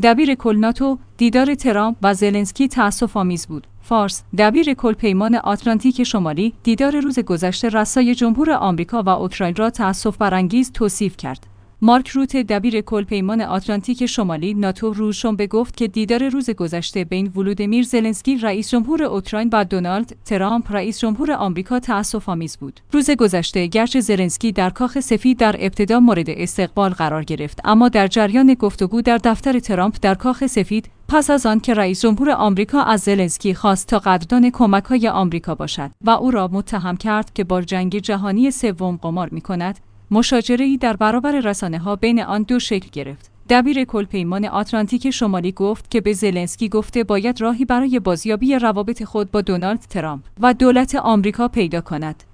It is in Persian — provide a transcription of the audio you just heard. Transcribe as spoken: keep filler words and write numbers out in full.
دبیر کل ناتو: دیدار ترامپ و زلنسکی تأسف‌آمیز بود. فارس: دبیر کل پیمان آتلانتیک شمالی دیدار روز گذشته رسای جمهور آمریکا و اوکراین را تأسف برانگیز توصیف کرد. مارک روته: دبیر کل پیمان آتلانتیک شمالی ناتو روزشنبه گفت که دیدار روز گذشته بین ولودیمیر زلنسکی رئیس جمهور اوکراین و دونالد ترامپ رئیس جمهور آمریکا تأسف‌آمیز بود. روز گذشته گرچه زلنسکی در کاخ سفید در ابتدا مورد استقبال قرار گرفت، اما در جریان گفتگو در دفتر ترامپ در کاخ سفید پس از آن که رئیس جمهور آمریکا از زلنسکی خواست تا قدردان کمک‌های آمریکا باشد و او را متهم کرد که با جنگ جهانی سوم قمار می‌کند، مشاجره‌ای در برابر رسانه‌ها بین آن دو شکل گرفت. دبیر کل پیمان آتلانتیک شمالی گفت که به زلنسکی گفته باید راهی برای بازیابی روابط خود با دونالد ترامپ و دولت آمریکا پیدا کند.